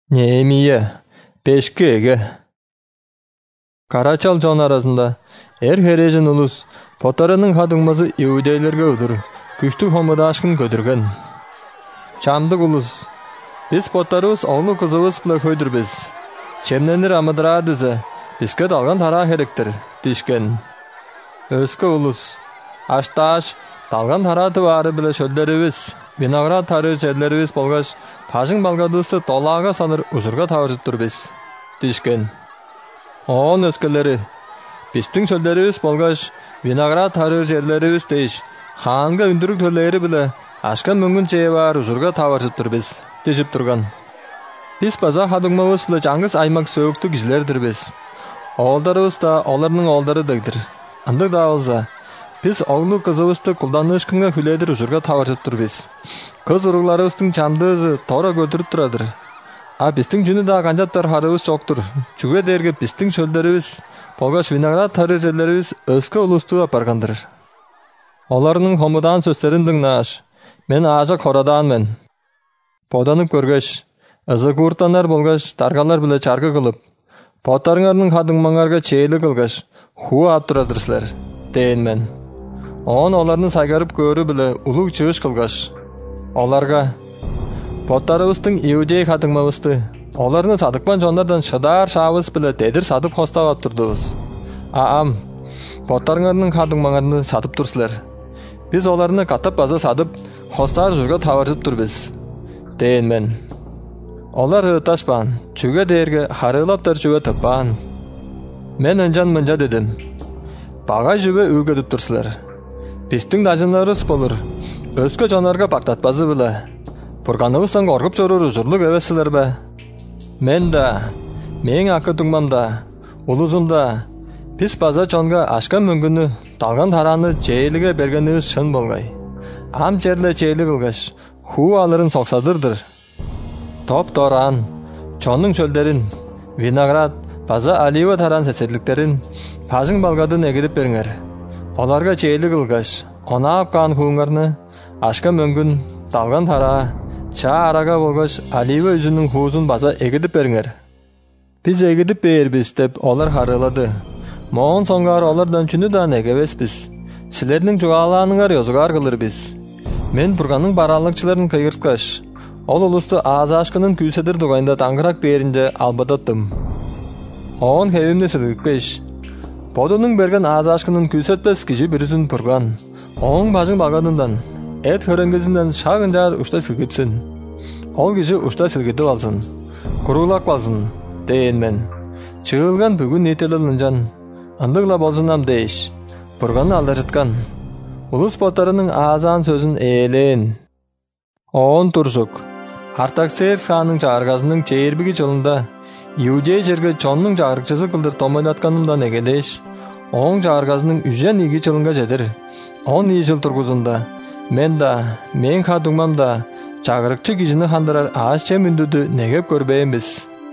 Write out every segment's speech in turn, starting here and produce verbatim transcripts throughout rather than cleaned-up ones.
Неемия бешки эге. Карачал жон арасында эр хережин улус потарының хадыңмазы иудейлерге өдір күштік хомыда ашқын көдірген. Чамдық улус, біз потарыбыз оғлы кызыбыз біле көйдірбіз. Чемненір амыдырадызы, бізге далған тара керектір, дишкен. Өскі улус, ашташ, далған тараты бары біле шөлдерібіз, виноград тары жерлерібіз болғаш, пажың балғадысы толаға саныр ұжырға тавыржып тұрбіз, дишкен. Оғын өскелері, біздің шөлдерібіз болғаш, виноград тары жерлерібіз дейш, ханға үндірік төлері біле, ашқан мүнгін жейі бар ұжырға тавыржып тұрбіз, дежіп тұрған. Біз база хадыңмауыз біле жаңғыз аймақ сөйікті кішілердір біз. Оғылдарыбыз да оларының оғылдары дегдір. Андық да олза, біз оғлы қызыбызды құлданны ұшқынға хүледір ұжырға тавыржып тұр біз. Қыз ұрғыларыбыздың чамдызы тора көтіріп тұрадыр. А біздің жүні да қанжаттар харыбыз жоқтыр. Жүге дерге біздің шөлдерібіз, болғаш виноград тары жерлерібіз өскі ұлыстыға барғандыр. Оларының хомыдан сөздерін дыңнаш, мен ажа қорадан мен. Поданып көргеш, ызы күртанар болғаш, тарғалар біле чарғы қылып, потарыңарының хадыңмаңарға чейлі қылғаш, хуа аттырадырсылар, дейін мен. Он оларының сайгарып көрі біле ұлық чығыш қылғаш. Оларға, поттарыбыздың иудей хадыңмабызды, оларының садықпан жондардан шыдар шабыз біле дедір садып хостап аттырдығыз. Аам, поттарыңарының хадыңмаңарыны сатып тұрсылар. Біз оларыны қатап база садып, хостар жүрге таваржып тұр біз, дейін мен. Олар ұташпан, жүге дейірге харылаптар жүге тыппан. Мен өнжан мұнжа дедім. Бағай жүге үгедіп тұрсылар. Біздің дажынларыз болыр. Өскі жонарға бақтатпазы білі. Бұрғанығыстан қорғып жорыр ұжырлық әвесілер бә. Мен да, мен ақы тұңмамда, ұлызымда, біз база жонға ашқан мүнгіні, талған тараны жейліге бергеніңіз шын болғай. Ам жерлі жейлі қылғаш, ху алырын соқсадырдыр. Топ торан, чонның шөлдерін, виноград, база алива таран сәсерліктерін, пажың балғадын егідіп беріңер. Оларға жейлі қылғаш, она апқан хуыңарны, ашқа мөнгін, талған тара, ча араға болғаш, алива үзінің хуызын база егідіп беріңер. Біз егідіп бербіз деп олар харылады. Моғын соңғар олардан чүні да негевес біз. Сілердің жұғаланыңар йозығар қылыр біз. Мен бұрғаның баралықчыларын кайырскаш. Ол ұлысты азы ашқының күйседір дұғайында таңғырақ берінде албадаттым. Оғын хевімді сілгікпеш. Бодының берген азы ашқының күйсетпес кежі бірісін бұрған. Оғын бажың бағадындан, әт хөрінгізінден шағын жар ұшта сілгіпсін. Ол кежі ұшта сілгітіп алсын. Құрулақ балсын, дейін мен. Чығылған бүгін нетелілін жан. Андығла болсынам дейш. Бұрғаны алдар жытқан. Ұлыс боттарының азан сөзін ейлен. Оғын тұржық. Артаксер ханның жағырғазының чейірбігі жылында Иудей жерге чонның жағырықчысы қылдыр томайлатқанымдан егелеш. Оғын жағырғазының үжен игі жылынға жедір. Он ий жыл тұрғызында. Мен да, мен хадыңмам да, жағырықчы кижіні хандырар ағаш чем үндіді негеп көрбейміз.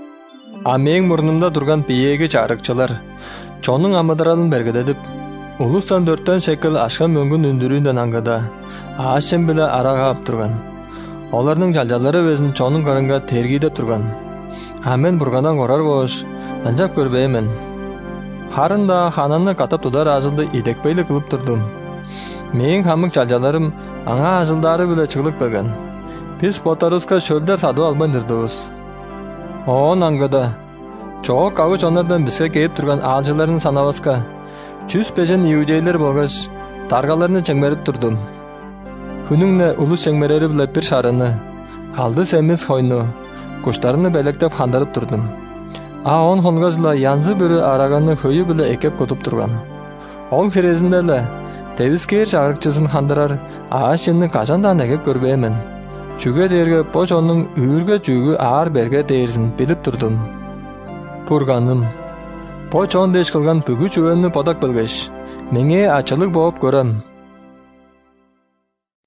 А мен мұрнымда тұрған биеге жағырықчылар. Чонның амыдыралын бергедедіп, ұлыстан дөрттен шекіл ашқан мөнгін үндірүйінден аңғада. Ағаш чем біле араға ап тұрған. Оларның жалжалары өзін чонның қарынға тергейде тұрған. Амен бұрғанан қорар бош, анжақ көрбеймен. Харында хананы қатап тұдар ажылды идекпейлі қылып тұрдым. Мен хамық жалжаларым аңа ажылдары біле чығылық бәген. Біз ботарызға шөлдер саду албайдырдығыз. Оғын аңғада, çoğuk avı çonlardan bizge keyip turgan ağacıların sanavasqa, жүз bejen iudeyler bolgaş, targalarını çengmerip turdum. Hününle ulus çengmereri bile bir şarını, aldı semiz hoynu, kuşlarını belektep handarıp turdum. A on hongazla yanzı bürü araganı höyü bile ekep kotup turgan. Ol kerezinderle, tevizkeyer çağırıkçısın handarar, ağaç çemni kaçandan ekep görbeymen. Çüge derge boş onun üürge çügü ağır berge deyirsin bilip turdum. Purganım, boş on deş kılgan pügü çüvenini podak bilgeş, menge açılık boğup görem.